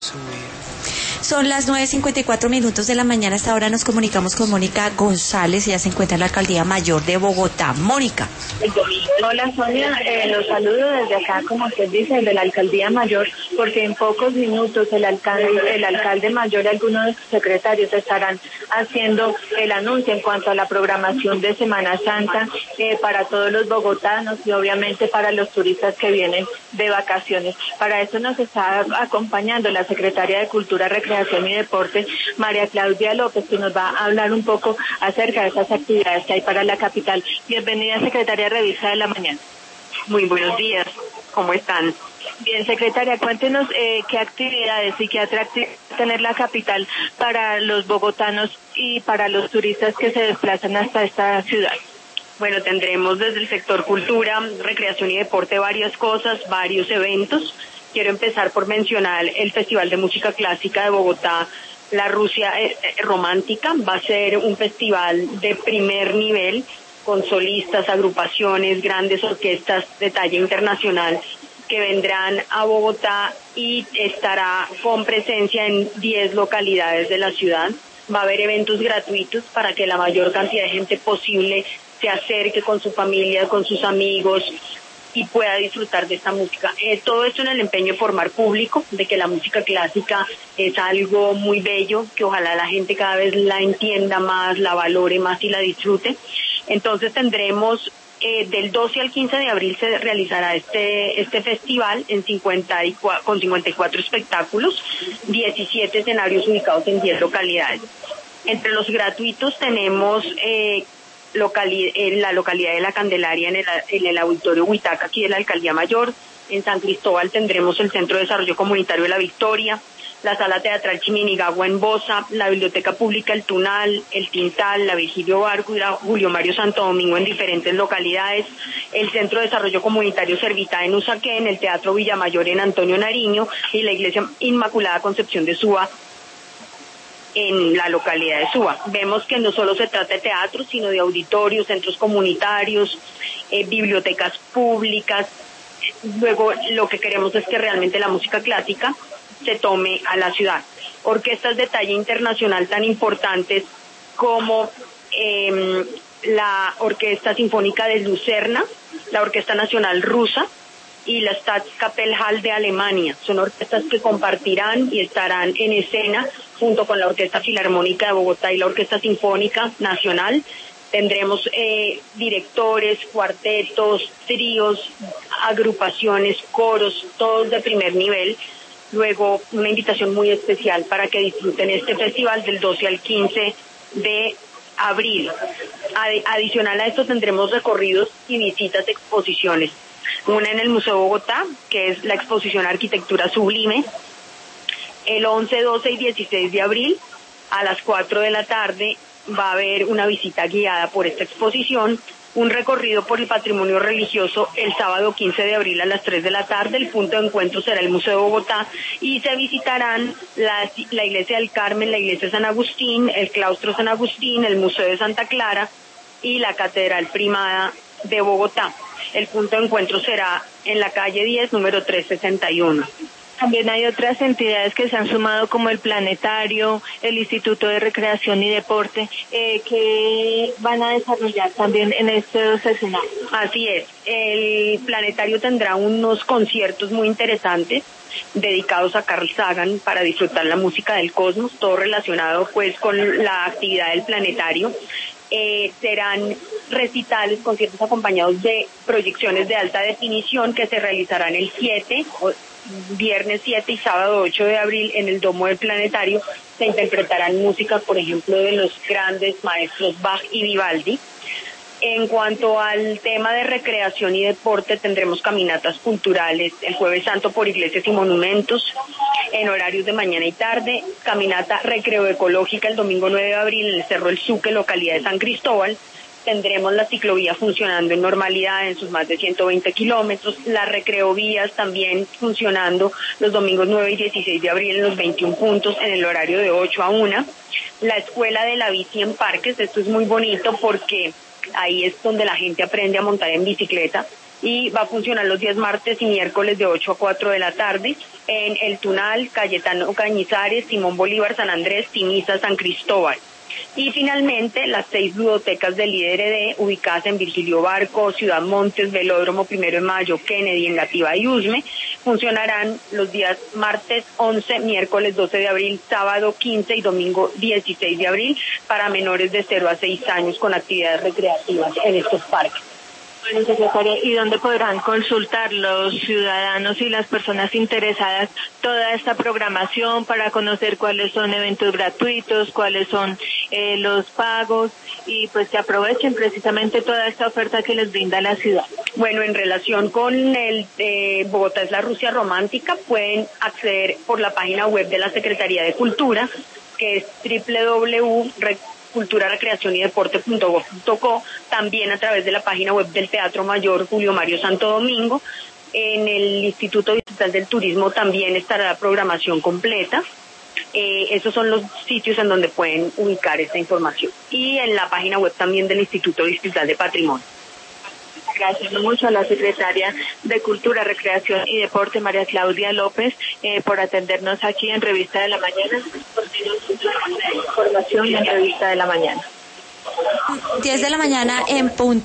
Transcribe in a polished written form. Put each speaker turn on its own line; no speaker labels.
Son las 9:54 de la mañana. Hasta ahora nos comunicamos con Mónica González. Ella se encuentra en la Alcaldía Mayor de Bogotá. Mónica.
Hola Sonia, los saludo desde acá, como usted dice, desde la Alcaldía Mayor, porque en pocos minutos el alcalde mayor y algunos de sus secretarios estarán haciendo el anuncio en cuanto a la programación de Semana Santa para todos los bogotanos y obviamente para los turistas que vienen de vacaciones. Para eso nos está acompañando la secretaria de Cultura, Recreación y Deporte, María Claudia López, que nos va a hablar un poco acerca de esas actividades que hay para la capital. Bienvenida, secretaria Revista de la Mañana.
Muy buenos días, ¿cómo están?
Bien, secretaria, cuéntenos qué actividades y qué atractivos tener la capital para los bogotanos y para los turistas que se desplazan hasta esta ciudad.
Bueno, tendremos desde el sector cultura, recreación y deporte varias cosas, varios eventos. Quiero empezar por mencionar el Festival de Música Clásica de Bogotá, La Rusia Romántica. Va a ser un festival de primer nivel con solistas, agrupaciones, grandes orquestas de talla internacional que vendrán a Bogotá y estará con presencia en 10 localidades de la ciudad. Va a haber eventos gratuitos para que la mayor cantidad de gente posible se acerque con su familia, con sus amigos y pueda disfrutar de esta música. Todo esto en el empeño de formar público, de que la música clásica es algo muy bello, que ojalá la gente cada vez la entienda más, la valore más y la disfrute. Entonces tendremos del 12 al 15 de abril se realizará este festival con 54 espectáculos, 17 escenarios ubicados en 10 localidades. Entre los gratuitos tenemos la localidad de La Candelaria en el Auditorio Huitaca, aquí de la Alcaldía Mayor. En San Cristóbal tendremos el Centro de Desarrollo Comunitario de La Victoria, la Sala Teatral Chiminigagua en Bosa, la Biblioteca Pública El Tunal, el Tintal, la Virgilio Barco y la Julio Mario Santo Domingo en diferentes localidades, el Centro de Desarrollo Comunitario Servitá en Usaquén, el Teatro Villamayor en Antonio Nariño y la Iglesia Inmaculada Concepción de Suba en la localidad de Suba. Vemos que no solo se trata de teatro, sino de auditorios, centros comunitarios, bibliotecas públicas. Luego, lo que queremos es que realmente la música clásica se tome a la ciudad. Orquestas de talla internacional tan importantes como la Orquesta Sinfónica de Lucerna, la Orquesta Nacional Rusa y la Staatskapelle de Alemania. Son orquestas que compartirán y estarán en escena junto con la Orquesta Filarmónica de Bogotá y la Orquesta Sinfónica Nacional. Tendremos directores, cuartetos, tríos, agrupaciones, coros, todos de primer nivel. Luego, una invitación muy especial para que disfruten este festival del 12 al 15 de abril. Adicional a esto tendremos recorridos y visitas de exposiciones. Una en el Museo Bogotá, que es la exposición Arquitectura Sublime. El 11, 12 y 16 de abril, a las 4 de la tarde, va a haber una visita guiada por esta exposición, un recorrido por el patrimonio religioso el sábado 15 de abril a las 3 de la tarde. El punto de encuentro será el Museo de Bogotá y se visitarán la Iglesia del Carmen, la Iglesia de San Agustín, el Claustro San Agustín, el Museo de Santa Clara y la Catedral Primada de Bogotá. El punto de encuentro será en la calle 10, número 361.
También hay otras entidades que se han sumado como el Planetario, el Instituto de Recreación y Deporte, que van a desarrollar también en estos escenarios.
Así es, el Planetario tendrá unos conciertos muy interesantes dedicados a Carl Sagan para disfrutar la música del cosmos, todo relacionado pues con la actividad del Planetario. Serán recitales, conciertos acompañados de proyecciones de alta definición que se realizarán el viernes 7 y sábado 8 de abril en el Domo del Planetario. Se interpretarán música, por ejemplo, de los grandes maestros Bach y Vivaldi. En cuanto al tema de recreación y deporte, tendremos caminatas culturales el Jueves Santo por iglesias y monumentos en horarios de mañana y tarde, caminata recreo-ecológica el domingo 9 de abril en el Cerro El Suque, localidad de San Cristóbal. Tendremos la ciclovía funcionando en normalidad en sus más de 120 kilómetros, las recreovías también funcionando los domingos 9 y 16 de abril en los 21 puntos en el horario de 8 a 1. La escuela de la bici en parques, esto es muy bonito porque ahí es donde la gente aprende a montar en bicicleta y va a funcionar los días martes y miércoles de 8 a 4 de la tarde en El Tunal, Cayetano Cañizares, Simón Bolívar, San Andrés, Timisa, San Cristóbal. Y finalmente, las 6 ludotecas del IDRD, ubicadas en Virgilio Barco, Ciudad Montes, Velódromo 1 de Mayo, Kennedy, Engativá y Usme, funcionarán los días martes 11, miércoles 12 de abril, sábado 15 y domingo 16 de abril para menores de 0 a 6 años con actividades recreativas en estos parques.
Bueno, secretaria, ¿y dónde podrán consultar los ciudadanos y las personas interesadas toda esta programación para conocer cuáles son eventos gratuitos, cuáles son los pagos y pues que aprovechen precisamente toda esta oferta que les brinda la ciudad?
Bueno, en relación con el Bogotá es la Rusia romántica, pueden acceder por la página web de la Secretaría de Cultura, que es cultura, recreación y deporte.gov.co, también a través de la página web del Teatro Mayor Julio Mario Santo Domingo. En el Instituto Distrital del Turismo también estará la programación completa. Esos son los sitios en donde pueden ubicar esta información. Y en la página web también del Instituto Distrital de Patrimonio.
Gracias mucho a la secretaria de Cultura, Recreación y Deporte, María Claudia López, por atendernos aquí en Revista de la Mañana. Información en Revista de la Mañana.
10 de la mañana en punto.